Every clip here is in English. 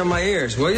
in my ears, will you?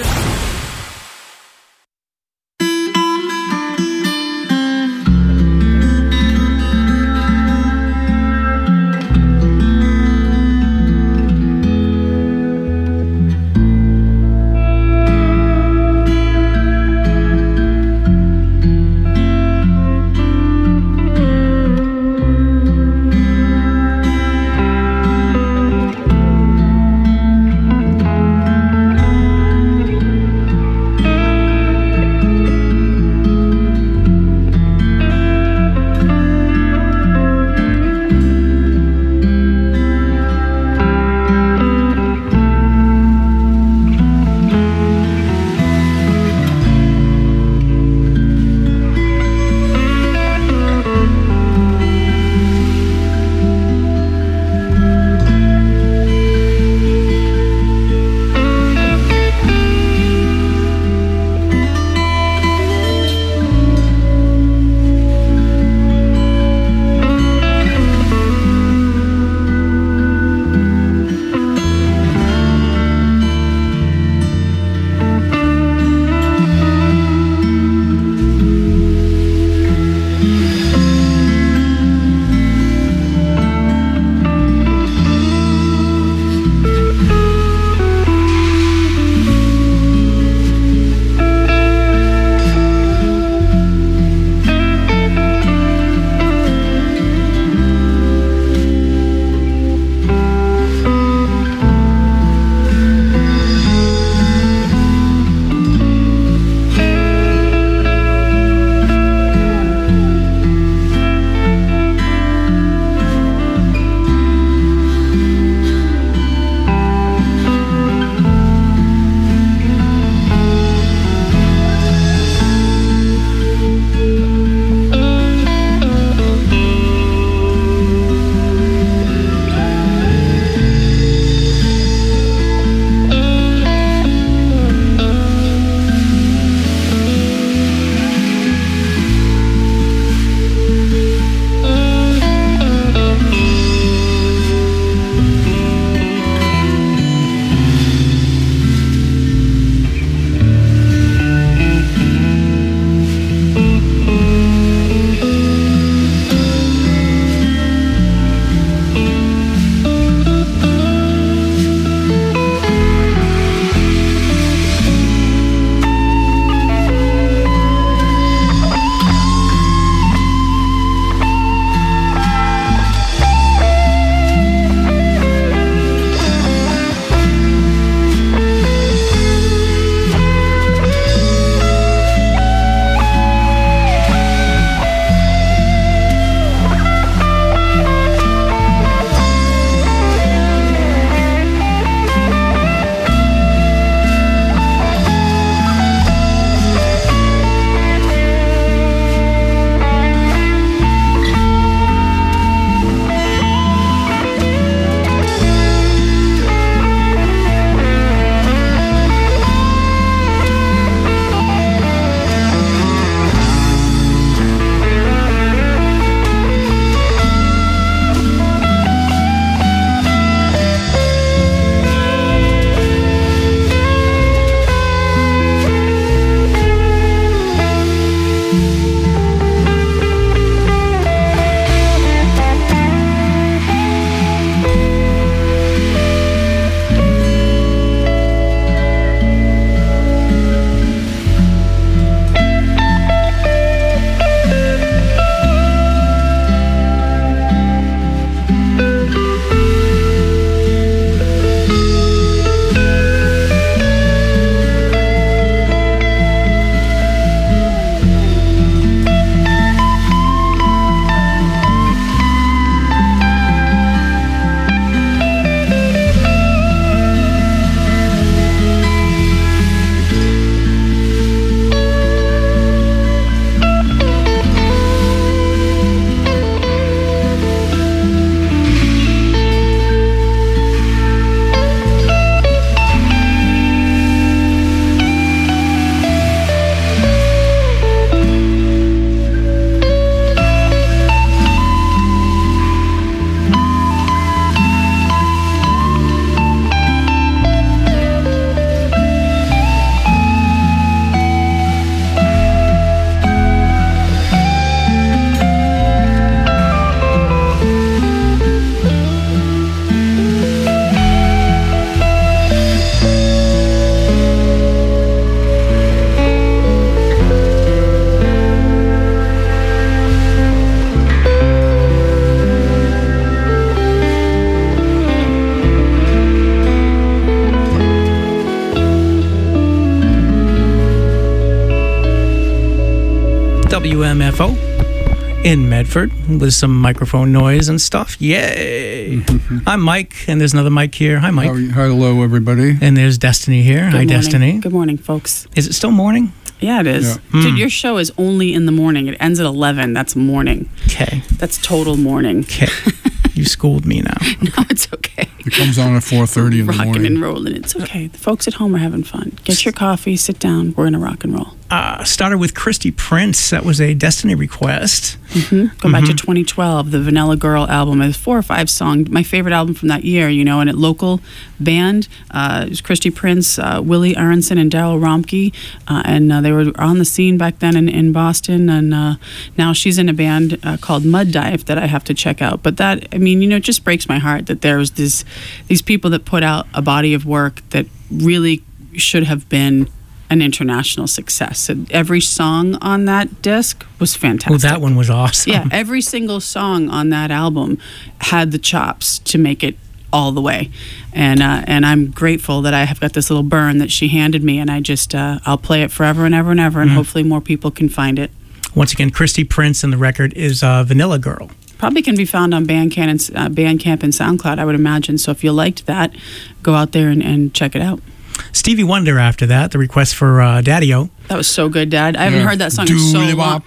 WMFO in Medford with some microphone noise and stuff. Yay! I'm Mike, and there's another Mike here. Hi, Mike. Hello, everybody. And there's Destiny here. Hi, morning. Destiny. Good morning, folks. Is it still morning? Yeah, it is. Yeah. Dude, your show is only in the morning. It ends at 11. That's morning. Okay. That's total morning. Okay. You schooled me now. No, it's okay. It comes on at 4:30 in the Rocking morning. and rolling. It's okay. The folks at home are having fun. Get your coffee, sit down. We're going to rock and roll. Started with Christy Prince. That was a Destiny request. Go back to 2012, the Vanilla Girl album. It was 4 or 5 songs. My favorite album from that year, you know, and a local band. It was Christy Prince, Willie Aronson, and Daryl Romke. And they were on the scene back then in Boston. And now she's in a band called Mud Dive that I have to check out. But that, I mean, you know, it just breaks my heart that there's these people that put out a body of work that really should have been an international success. And every song on that disc was fantastic. Oh, that one was awesome. Yeah, every single song on that album had the chops to make it all the way. And I'm grateful that I have got this little burn that she handed me, and I just I'll play it forever and ever and ever, and hopefully more people can find it. Once again, Christy Prince, and the record is Vanilla Girl. Probably can be found on Bandcamp and SoundCloud, I would imagine. So if you liked that, go out there and check it out. Stevie Wonder after that, the request for Daddy-O. That was so good, Dad. I haven't heard that song in so long.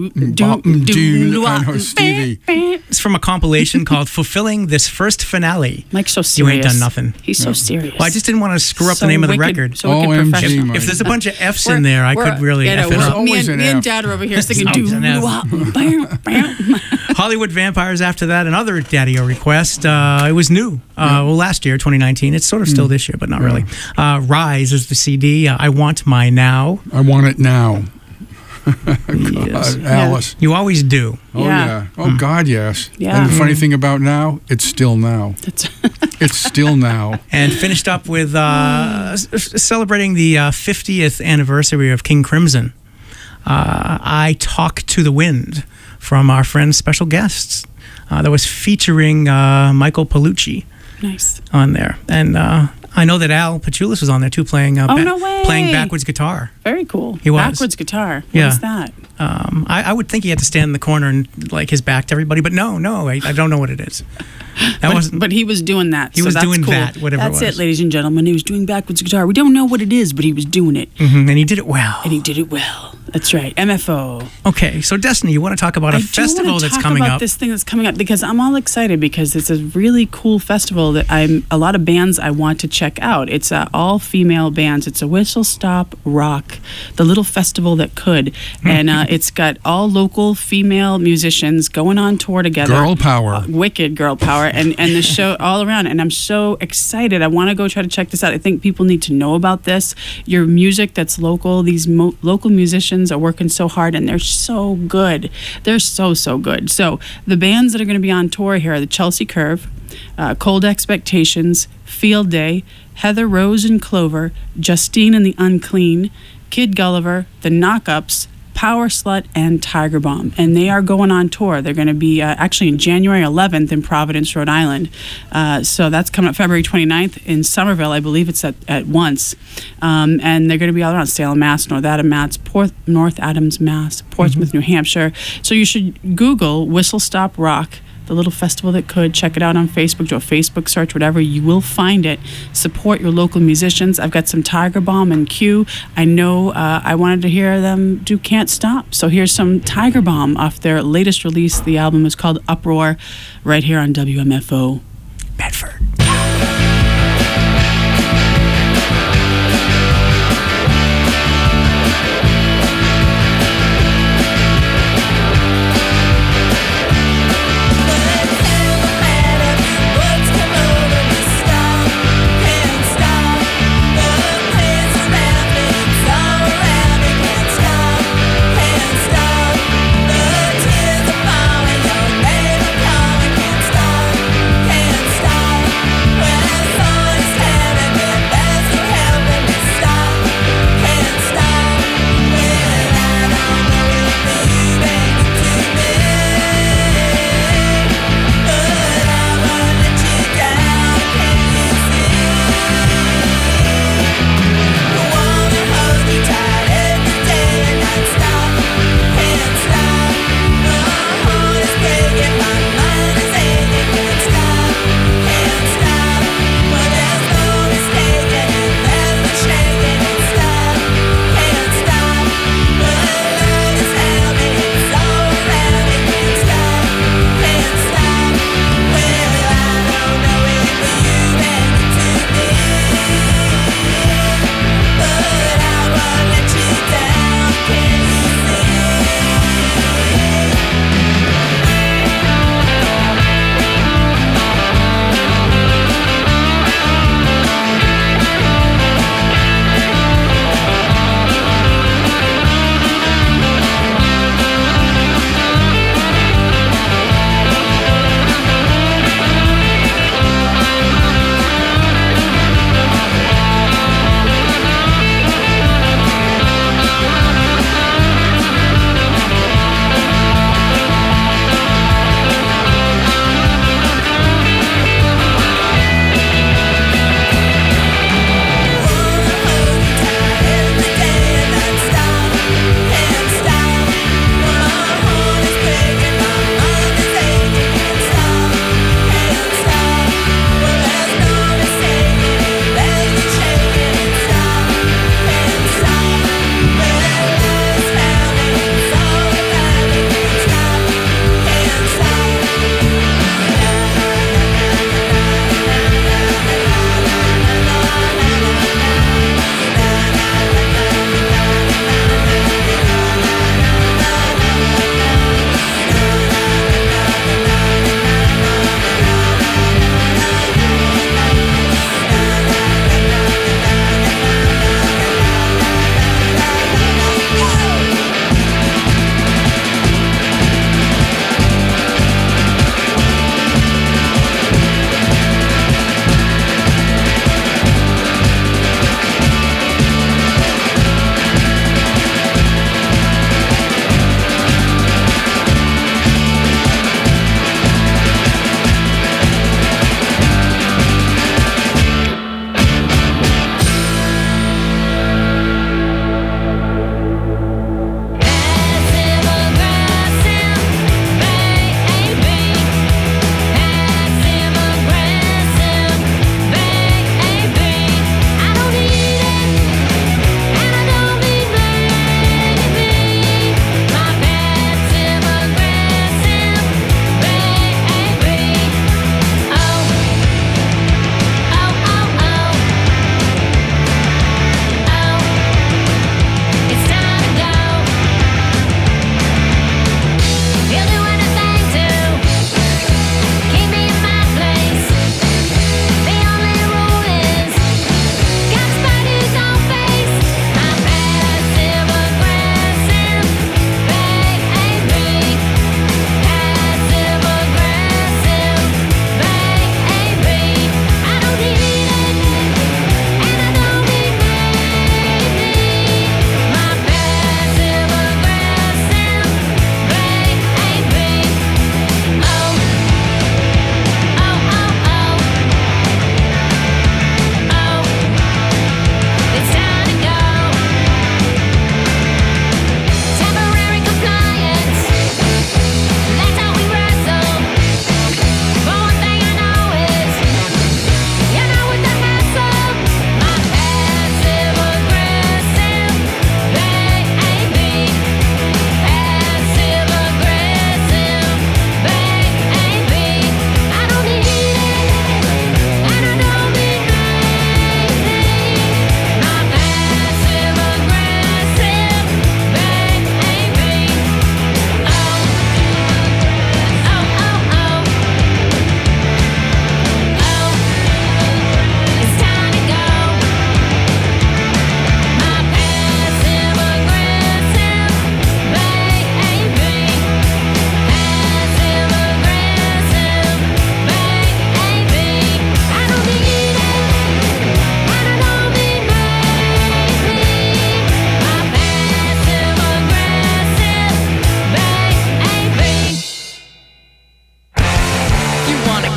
I know, Stevie. It's from a compilation called Fulfilling This First Finale. Mike's so You serious. ain't done nothing. He's so serious. Well, I just didn't want to screw up So the name of the wicked- record. So wicked OMG, professional. Mike. If there's a bunch of F's in there, I could really F it up. Always an me and F. Dad are over here singing Always an F. doo-wop. Hollywood Vampires after that, another Daddy-O request. It was new. Well, last year, 2019. It's sort of still this year, but not really. Rise is the CD. I Want My Now. I want it now. Yes. Alice. You always do. Oh, Yeah. yeah. Oh, God, yes. Yeah. And the funny thing about now, it's still now. It's still now. And finished up with celebrating the 50th anniversary of King Crimson. I Talk to the Wind from our friends' special guests. That was featuring Michael Palucci Nice. on there. And I know that Al Pachulis was on there too, playing no way. playing backwards guitar. Very cool. He was. Backwards guitar. Yeah. What is that? I would think he had to stand in the corner and like his back to everybody, but no, I don't know what it is. That wasn't. But he was doing that. He so was that's doing cool. that, whatever it That's was. it, ladies and gentlemen. He was doing backwards guitar. We don't know what it is, but he was doing it. And he did it well. And he did it well. That's right. MFO. Okay, so Destiny, you want to talk about a festival that's coming up? This thing that's coming up because I'm all excited because it's a really cool festival that a lot of bands I want to check out. It's all female bands. It's a Whistle Stop Rock, the little festival that could, and it's got all local female musicians going on tour together. Girl power. Wicked girl power, and the show all around. And I'm so excited. I want to go try to check this out. I think people need to know about this. Your music that's local. These local musicians are working so hard, and they're so good. They're so good. So the bands that are going to be on tour here are the Chelsea Curve, Cold Expectations, Field Day, Heather Rose and Clover, Justine and the Unclean, Kid Gulliver, the Knockups, Power Slut, and Tiger Bomb. And they are going on tour. They're going to be actually in January 11th in Providence, Rhode Island. So that's coming up February 29th in Somerville. I believe it's at once. And they're going to be all around Salem, Mass, North Adams, Mass, Portsmouth, New Hampshire. So you should Google Whistle Stop Rock, the little festival that could. Check it out on Facebook. Do a Facebook search, whatever. You will find it. Support your local musicians. I've got some Tiger Bomb and Q. I know I wanted to hear them do Can't Stop. So here's some Tiger Bomb off their latest release. The album is called Uproar, right here on WMFO Medford. Stop.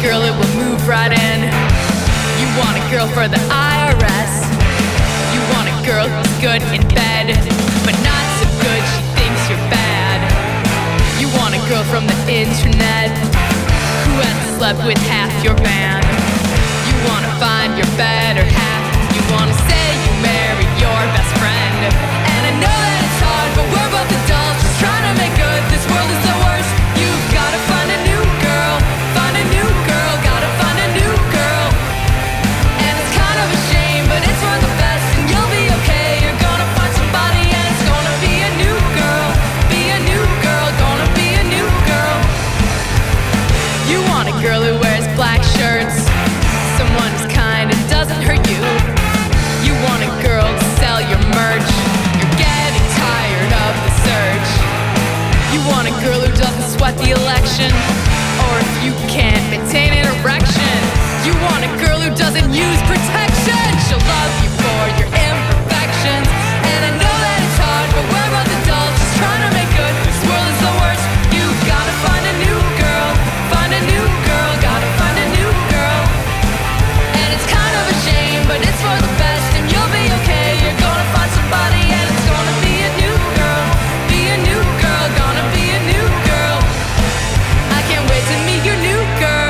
girl who will move right in. You want a girl for the IRS. You want a girl who's good in bed, but not so good she thinks you're bad. You want a girl from the internet who hasn't slept with half your band. You wanna find your better half. You wanna say you married your best friend. And I know that it's hard, but we're both adults just trying to make good. This world is the worst. You've gotta find a new girl. Find a new girl. Gotta find a new girl. And it's kind of a shame, but it's for the best. And you'll be okay. You're gonna find somebody, and it's gonna be a new girl. Be a new girl. Gonna be a new girl. You want a girl who wears black shirts, someone who's kind and doesn't hurt you. You want a girl to sell your merch. You're getting tired of the search. You want a girl who doesn't sweat the election, or if you can't maintain an erection. You want a girl who doesn't use protection. She'll love you for your imperfections. And I know that it's hard, but we're both adults just trying to make good. This world is the worst. You've gotta find a new girl. Find a new girl. Gotta find a new girl. And it's kind of a shame, but it's for the best. And you'll be okay. You're gonna find somebody, and it's gonna be a new girl. Be a new girl. Gonna be a new girl. I can't wait to meet your new girl.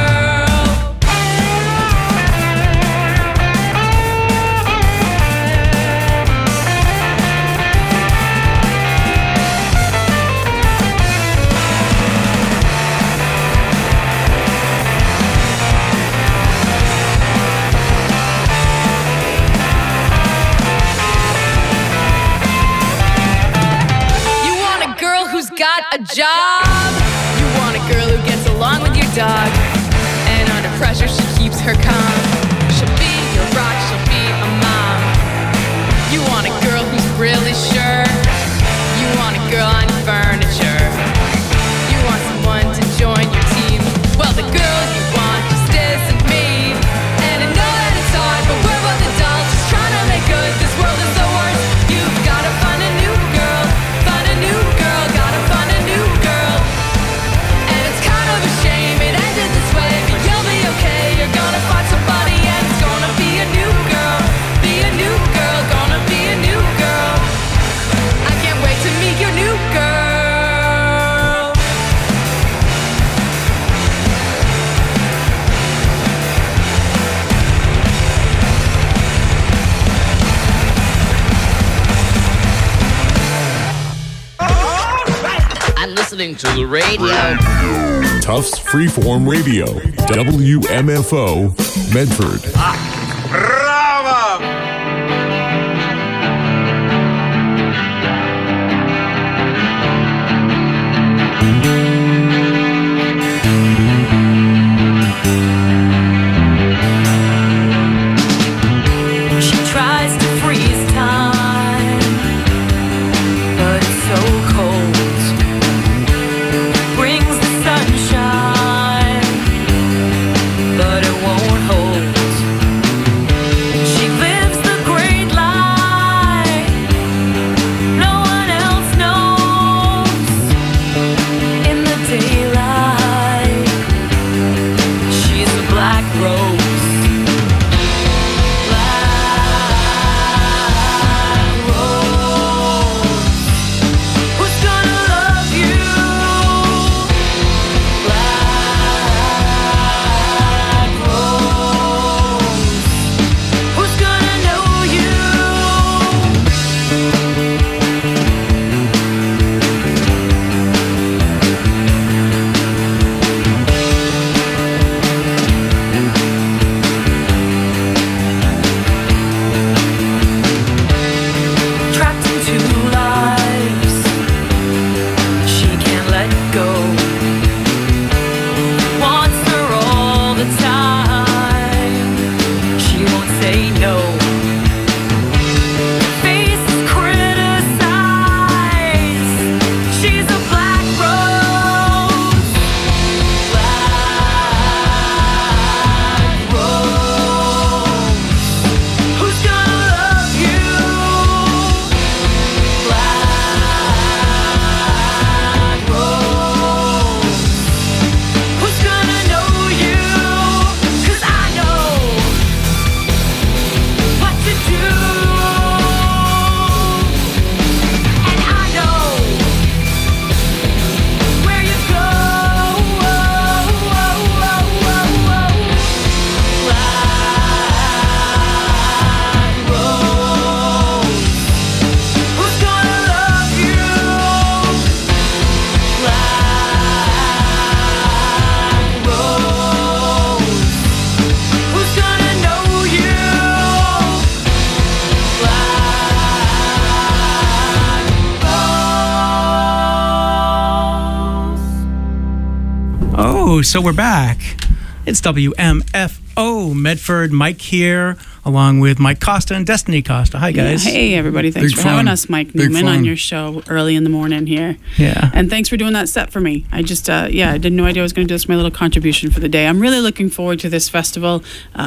You want a girl who's got a job. You want a girl who gets along with your dog. And under pressure she keeps her calm. She'll be your rock, she'll be a mom. You want a girl who's really sure. You want a girl on your furniture. You want someone to join your team. Well, the girl you want just isn't me. And I know that it's hard, but we're both adults just trying to make good. This world is the worst. You've gotta find a new girl. Find a new girl. Gotta find a new girl. And it's kind of a shame it ended this way, but you'll be okay. You're gonna find somebody, and it's gonna be a new girl. Be a new girl. Gonna be a new girl. I can't wait to meet your new girl. I'm listening to the radio. Tufts Freeform Radio, WMFO, Medford. Bravo! She tries to freeze time, but it's so cold. Brings the sunshine, but it won't hold. She lives the great lie no one else knows. In the daylight, she's a black rose. Woo! So we're back. It's WMFO Medford. Mike here, along with Mike Costa and Destiny Costa. Hi, guys. Yeah. Hey, everybody. Thanks Big for having fun. us, Mike Big Newman, fun. on your show early in the morning here. Yeah. And thanks for doing that set for me. I just, I didn't no idea I was going to do this, my little contribution for the day. I'm really looking forward to this festival,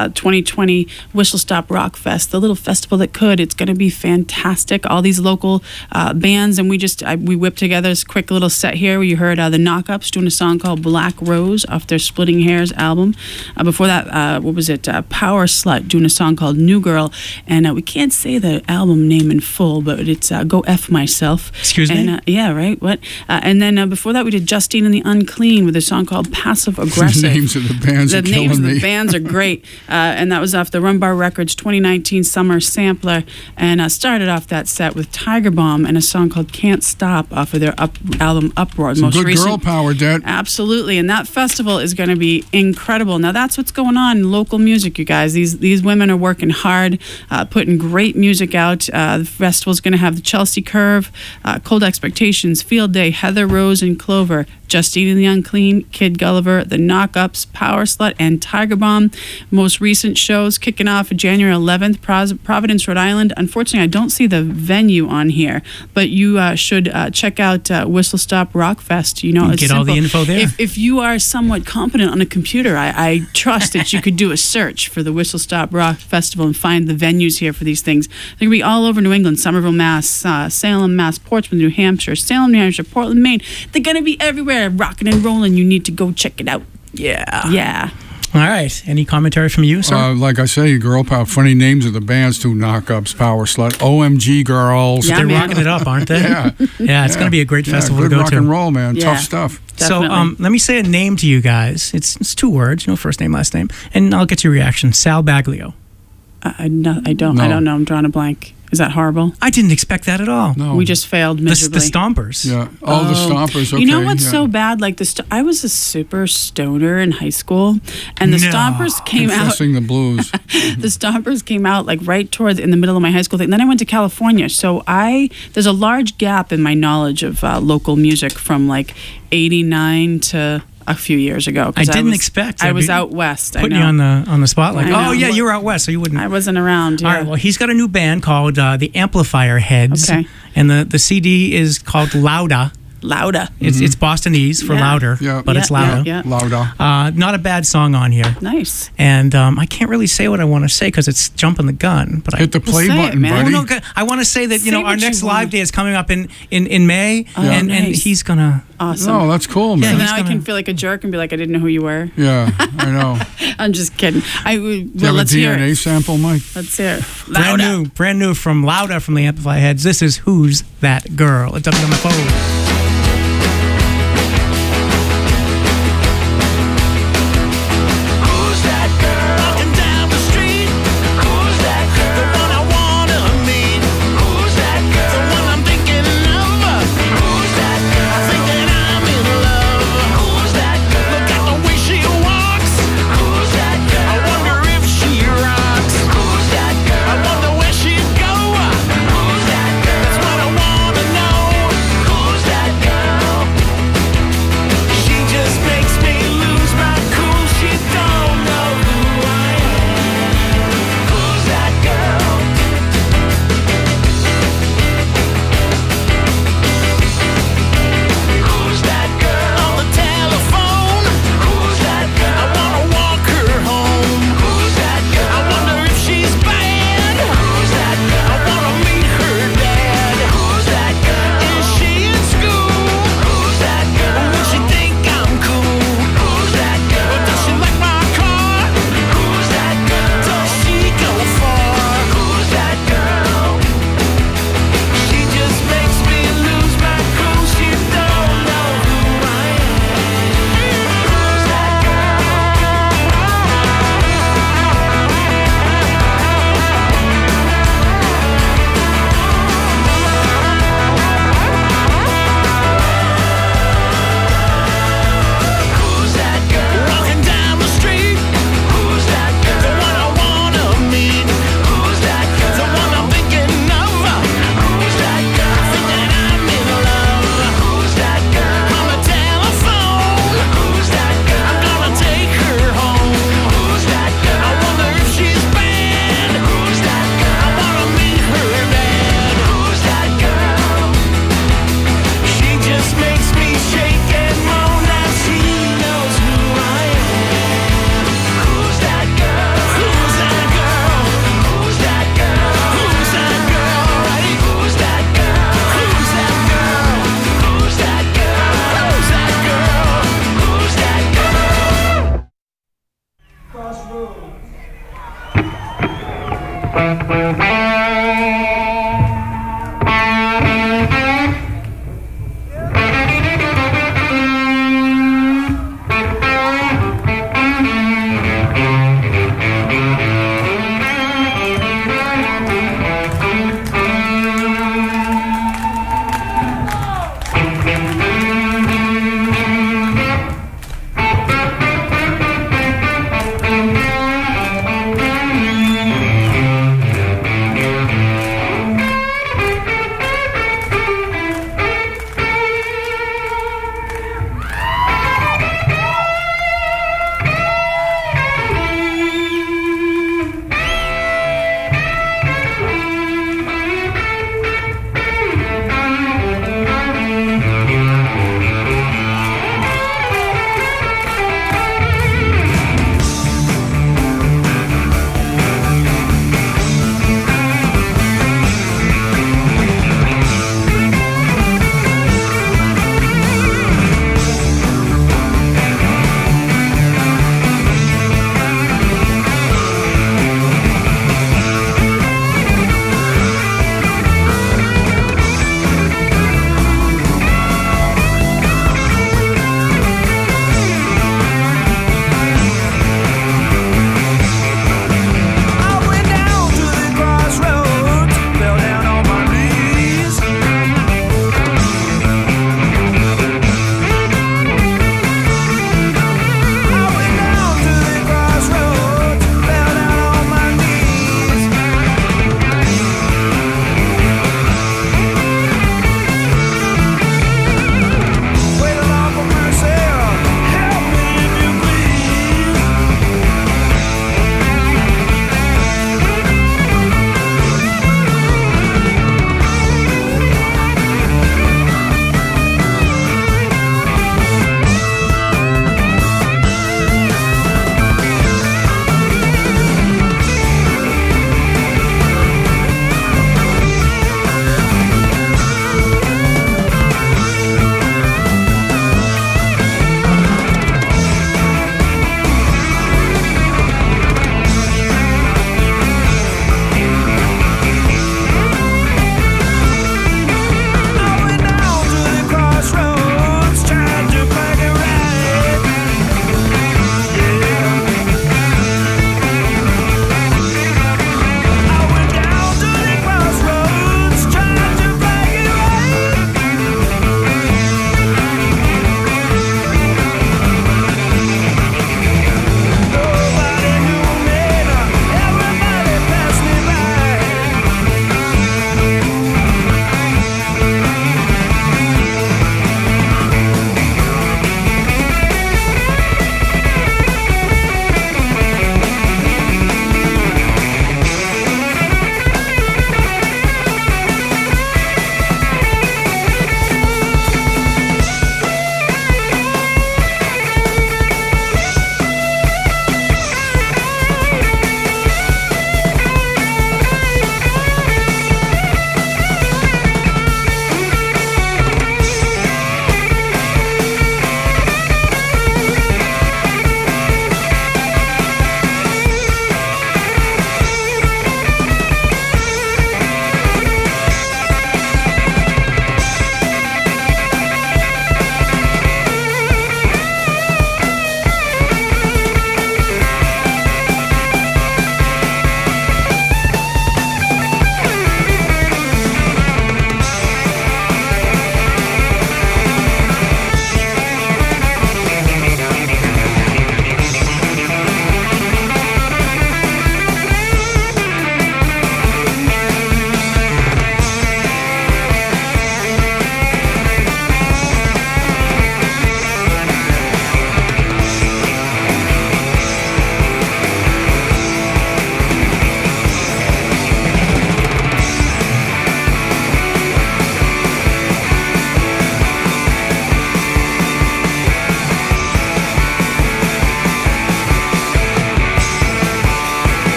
2020 Whistle Stop Rock Fest, the little festival that could. It's going to be fantastic. All these local bands, and we whipped together this quick little set here where you heard the Knock-Ups doing a song called Black Rose off their Splitting Hairs album. Before that, what was it? Power Slut doing a song called New Girl. And we can't say the album name in full, but it's Go F Myself. Excuse me? And, yeah, right? What? And then before that, we did Justine and the Unclean with a song called Passive Aggressive. The names of the bands The are killing names of me. the bands are great. And that was off the Rumbar Records 2019 Summer Sampler. And started off that set with Tiger Bomb and a song called Can't Stop off of their album Uproar. Some good girl power, Dad. Absolutely, and that festival is going to be incredible. Now that's what's going on in local music, you guys. These women are working hard, putting great music out. The festival's going to have the Chelsea Curve, Cold Expectations, Field Day, Heather Rose and Clover, Justine and the Unclean, Kid Gulliver, The Knock-Ups, Power Slut, and Tiger Bomb. Most recent shows kicking off January 11th, Providence, Rhode Island. Unfortunately, I don't see the venue on here, but you should check out Whistle Stop Rock Fest. You know, it's Get all the simple. info there. If you are somewhat competent on a computer, I trust that you could do a search for the Whistle Stop Rock Festival and find the venues here for these things. They're going to be all over New England: Somerville, Mass, Salem, Mass, Portsmouth, New Hampshire, Salem, New Hampshire, Portland, Maine. They're going to be everywhere, rocking and rolling. You need to go check it out. Yeah. Yeah. All right. Any commentary from you, sir? Like I say, girl power. Funny names of the bands too: Knock-Ups, Power Slut, OMG Girls. Yeah. They're man. rocking it up, aren't they? Yeah. Yeah, it's going to be a great festival good to go rock to. and roll, man. Yeah. Tough stuff. So Definitely. let me say a name to you guys. It's 2 words, first name, last name, and I'll get your reaction. Sal Baglio. I don't No. know. I'm drawing a blank. Is that horrible? I didn't expect that at all. No. We just failed The miserably. Stompers. Yeah. Oh, the Stompers. Okay. You know what's yeah. so bad? Like I was a super stoner in high school, and the No. Stompers came out. Confessing the blues. The Stompers came out like right towards in the middle of my high school thing. And then I went to California, so there's a large gap in my knowledge of local music from like '89 to a few years ago. 'cause I didn't was- expect. I I'd was be out west. I Putting know. you on the spotlight. I know. Oh yeah, you were out west, so you wouldn't. I wasn't around. Yeah. All right. Well, he's got a new band called the Amplifier Heads, Okay. and the CD is called Louda. Louda. It's Bostonese for Yeah. louder, Yeah. but it's louder. Yeah. Louder. Not a bad song on here, Nice. and I can't really say what I want to say because it's jumping the gun. But Hit the play say it, button, man. buddy. no, I want to say that Say our what you next want. live day is coming up in May, and nice. he's gonna. Awesome. No, that's cool, man. Yeah, So he's now I gonna- can feel like a jerk and be like, I didn't know who you were. Yeah, I know. I'm just kidding. Do you Well, have let's a hear DNA it. sample, Mike? Let's hear it. Brand new from Louda from the Amplifier Heads. This is Who's That Girl? At WMFO. Who's that girl walking down the street? Who's that girl? The one I wanna meet. Who's that girl? The one I'm thinking of. Who's that girl? I think that I'm in love. Who's that girl? Look at the way she walks. Who's that girl? I wonder if she rocks. Who's that girl? I wonder where she'd go. Who's that girl? That's what I wanna know. Who's that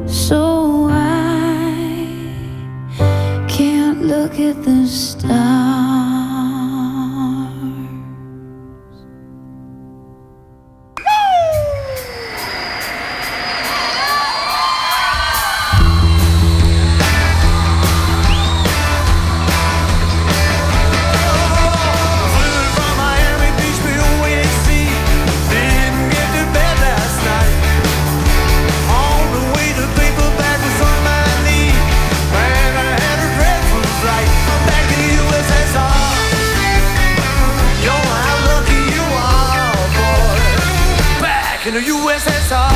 So I can't look at the stars. In the USSR,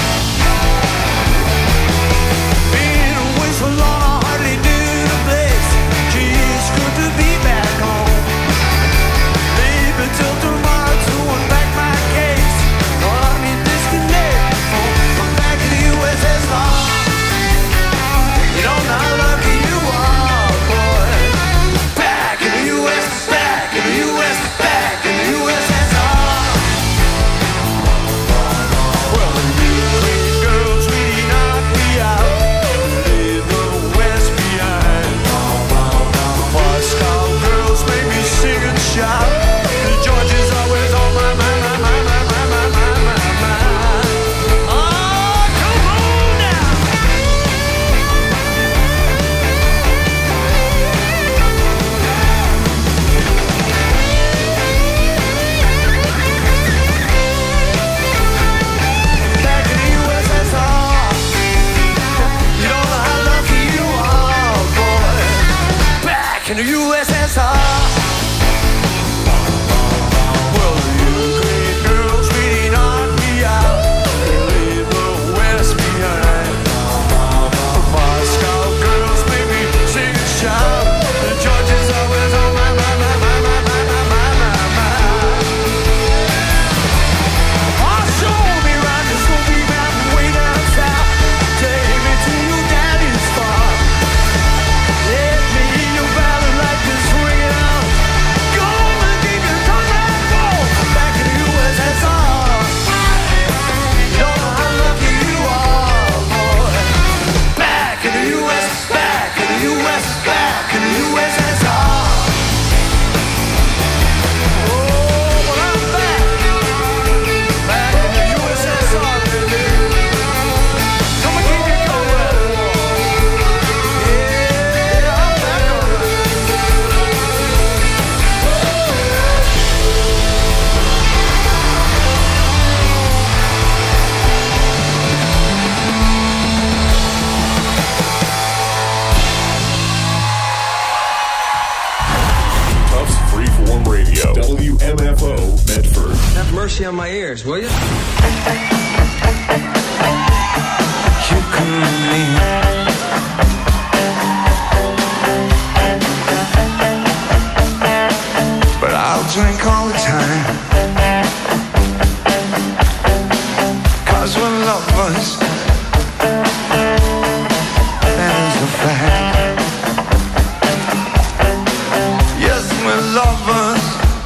been away so long I hardly knew the place. Gee, it's good to be back home. Leave it till tomorrow to unpack my case. All I need disconnect from. I'm back in the USSR. You don't know how lucky you are, boy. Back in the US, back in the US, back in the USSR. In the USSR. Well, the Ukraine girls really knocked me out. They leave the West behind. The Moscow girls made me sing and shout. The judge is always on my mind. Oh, show me around the Smoky Mountain way down south. Take me to your daddy's farm. Let me hear your ballad like this ringing out. Go and keep your tongue back, whoa. Back in the USSR. You don't know how lucky you are, boy. Back in the US, back in the US, back in the USSR. Oh, well, I'm back. Back in the USSR, baby. Come and keep it going. Yeah, I'm back on it. Tufts Freeform Radio. WMFO Medford. Have mercy on my ears, will you? You could me. But I'll drink all the time. 'Cause we're lovers. That is a fact. Yes, we're lovers.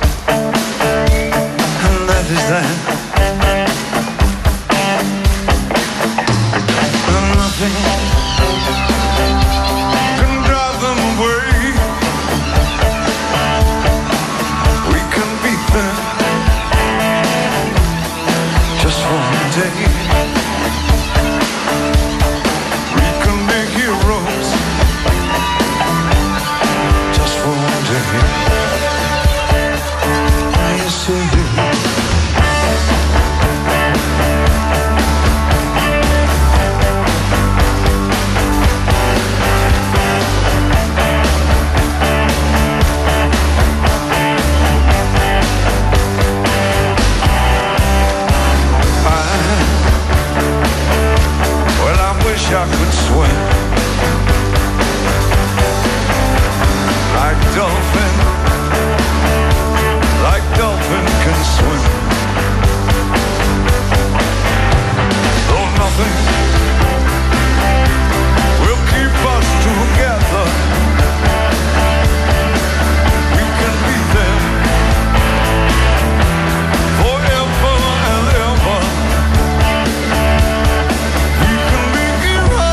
And that is that. And nothing can drive them away. We can beat them just for a day. We can be heroes just for a day. Yes, we do. Well, I wish I could swim like dolphin can swim. Though nothing will keep us together. We can be them forever and ever. We can be heroes.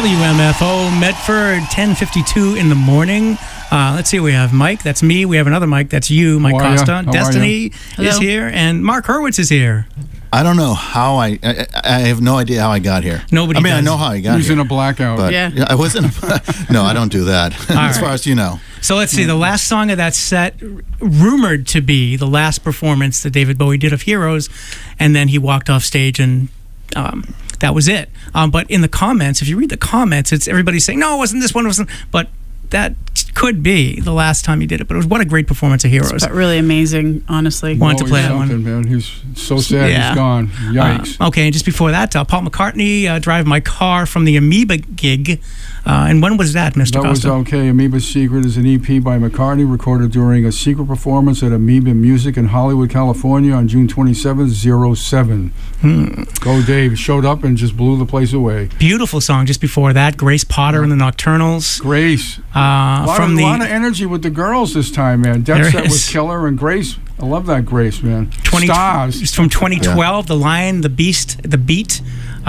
WMFO Medford, 10:52 in the morning. Let's see, we have Mike, that's me. We have another Mike, that's you, Mike How are ya? Costa. How are Destiny ya? is Hello. here, and Mark Hurwitz is here. I don't know how I have no idea how I got here. Nobody I mean, I does. know how I got He's here. in a blackout. But Yeah. I wasn't. No, I don't do that. As right. far as you know. So let's see, the last song of that set, rumored to be the last performance that David Bowie did of Heroes, and then he walked off stage and that was it. But in the comments, if you read the comments, it's everybody saying, no, it wasn't this one, it wasn't. But that could be the last time he did it. But it was what a great performance of Heroes. But really amazing, honestly. Wanted to Oh, play he's that one. something, man. He's so sad Yeah. he's gone. Yikes. Okay, and just before that, Paul McCartney, Drive My Car from the Amoeba gig. And when was that, Mr. That was Costa? okay. Amoeba Secret is an EP by McCartney recorded during a secret performance at Amoeba Music in Hollywood, California on June 27th, 07. Go Dave. Showed up and just blew the place away. Beautiful song just before that, Grace Potter and the Nocturnals. Grace. A From lot of the energy with the girls this time, man. There Death Set was is. killer, and Grace, I love that Grace, man. 20, Stars. it's from 2012, The Lion, the Beast, the Beat.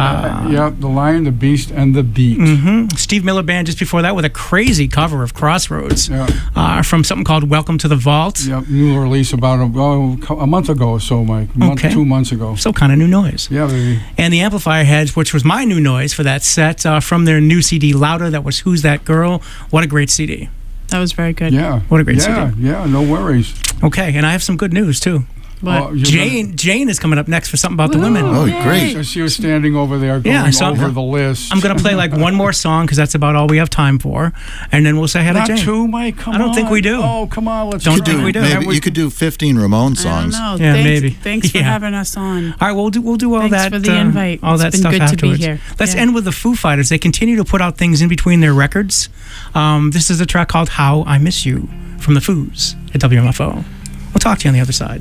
Yeah, The Lion, the Beast, and the Beat. Steve Miller Band just before that with a crazy cover of Crossroads Yeah. from something called Welcome to the Vault. Yep, new release about a month ago or so, Mike. Okay. 2 months ago. So kind of new noise. Yeah, baby. And the Amplifier Heads, which was my new noise for that set, from their new CD, Louder, that was Who's That Girl? What a great CD. That was very good. Yeah. What a great yeah, CD. Yeah, no worries. Okay, and I have some good news, too. But Oh, you're Jane is coming up next for something about the women. Oh, great. I see you standing over there going Yeah, so- over the list. I'm going to play like one more song because that's about all we have time for, and then we'll say hi to Not Jane. two, Mike. Come on. I don't think we do. Oh, come on. Let's Don't try. think we do. Maybe you could do 15 Ramon I don't songs. know. Yeah, thanks, maybe. Thanks for Yeah. having us on. All right, we'll do all Thanks that. for the invite. All It's that been stuff good to be afterwards. here. Let's Yeah. end with the Foo Fighters. They continue to put out things in between their records. This is a track called "How I Miss You" from the Foos at WMFO. We'll talk to you on the other side.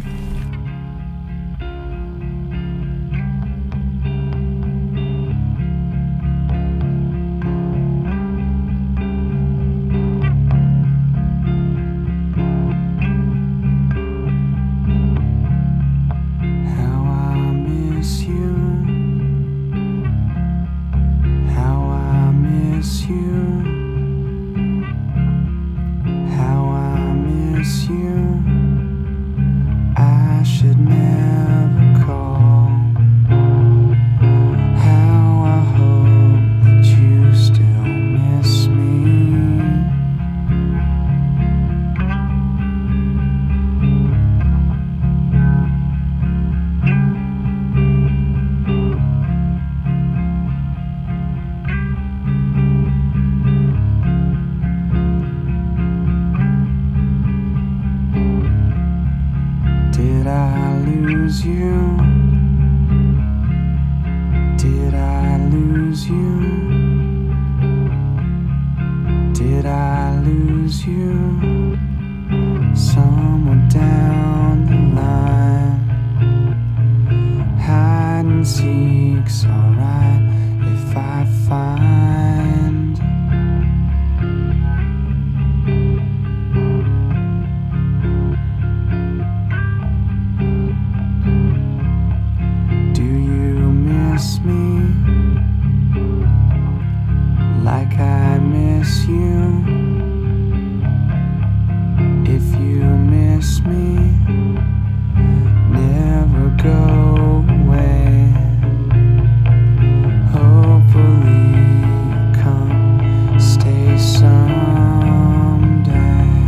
How I miss you. How I miss you. How I miss you. I should never call. How I hope that you still miss me. Did I lose you? Did I lose you? Did I lose you? Somewhere down the line. Hide and seek's alright if I find. Do you miss me like I miss you? If you miss me, never go away. Hopefully you'll come stay someday.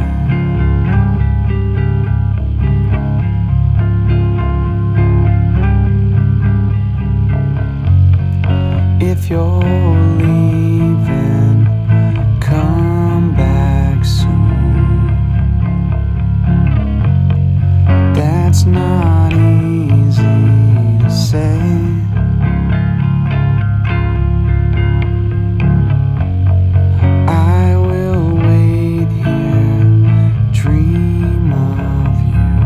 If you're leaving, come back soon. That's not easy to say. I will wait here, dream of you.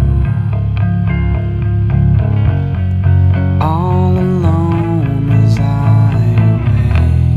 All alone as I await.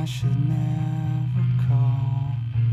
should never call.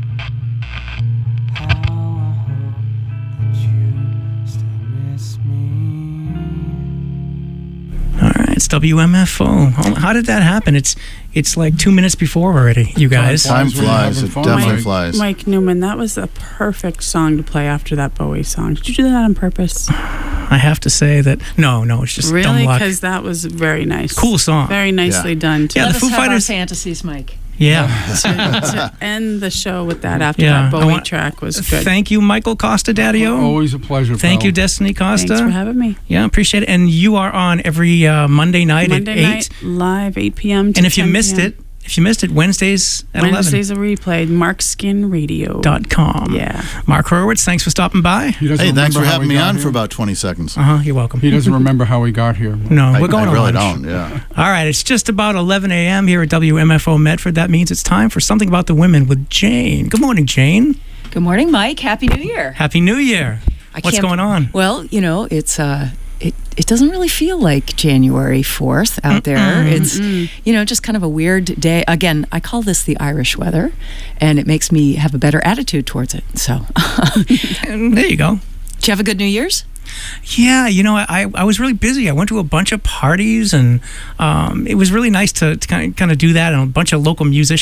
How I hope that you still miss me. All right, it's WMFO. How did that happen? It's like 2 minutes before already, you guys. Time flies. It definitely flies. Mike Newman, that was a perfect song to play after that Bowie song. Did you do that on purpose? I have to say that no, it's just dumb Really? luck. Because that was very nice. Cool song. Very nicely done, too. Yeah, Let the us Foo have our Fighters. fantasies, Mike. Yeah. to end the show with that after Yeah, that I Bowie want- track was good. Thank you, Michael Costa Daddio. Always a pleasure. Thank pal. you, Destiny Costa. Thanks for having me. Yeah, appreciate it. And you are on every Monday night Monday at 8. night, live, 8 p.m. to And if you 10 missed p.m. it, Wednesdays at Wednesdays a replay, markskinradio.com. Yeah. Mark Horowitz, thanks for stopping by. Hey, thanks for having me on for about 20 seconds. You're welcome. He doesn't remember how he got here. No, we're going I to really lunch. don't, yeah. All right, it's just about 11 a.m. here at WMFO Medford. That means it's time for Something About the Women with Jane. Good morning, Jane. Good morning, Mike. Happy New Year. Happy New Year. What's going on? Well, it's it doesn't really feel like January 4th out there. It's just kind of a weird day. Again, I call this the Irish weather, and it makes me have a better attitude towards it. So there you go. Did you have a good New Year's? Yeah, I was really busy. I went to a bunch of parties, and it was really nice to kind of do that, and a bunch of local musicians